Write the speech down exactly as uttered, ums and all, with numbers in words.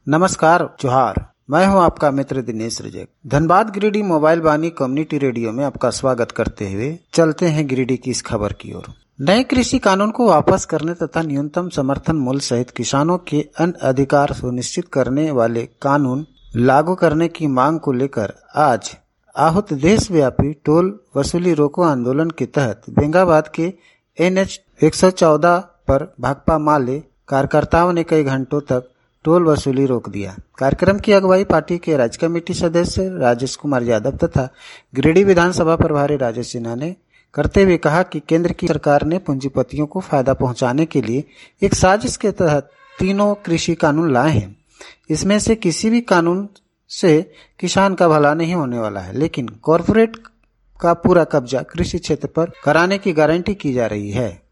नमस्कार, जोहार। मैं हूं आपका मित्र दिनेश रिजेक। Dhanbad Giridih mobile Vaani community radio में आपका स्वागत करते हुए चलते हैं गिरिडीह की इस खबर की ओर। नए कृषि कानून को वापस करने तथा न्यूनतम समर्थन मूल्य सहित किसानों के अन्य अधिकार सुनिश्चित करने वाले कानून लागू करने की मांग को लेकर आज आहूत देशव्यापी टोल वसूली रोको आंदोलन के तहत बेंगाबाद के एन एच एक सौ चौदह पर भाकपा माले कार्यकर्ताओं ने कई घंटों तक टोल वसूली रोक दिया। कार्यक्रम की अगुवाई पार्टी के राज्य कमेटी सदस्य राजेश कुमार यादव तथा गिरिडीह विधानसभा प्रभारी राजेश सिन्हा ने करते हुए कहा कि केंद्र की सरकार ने पूंजीपतियों को फायदा पहुंचाने के लिए एक साजिश के तहत तीनों कृषि कानून लाए हैं। इसमें से किसी भी कानून से किसान का भला नहीं होने वाला है, लेकिन कॉरपोरेट का पूरा कब्जा कृषि क्षेत्र पर कराने की गारंटी की जा रही है।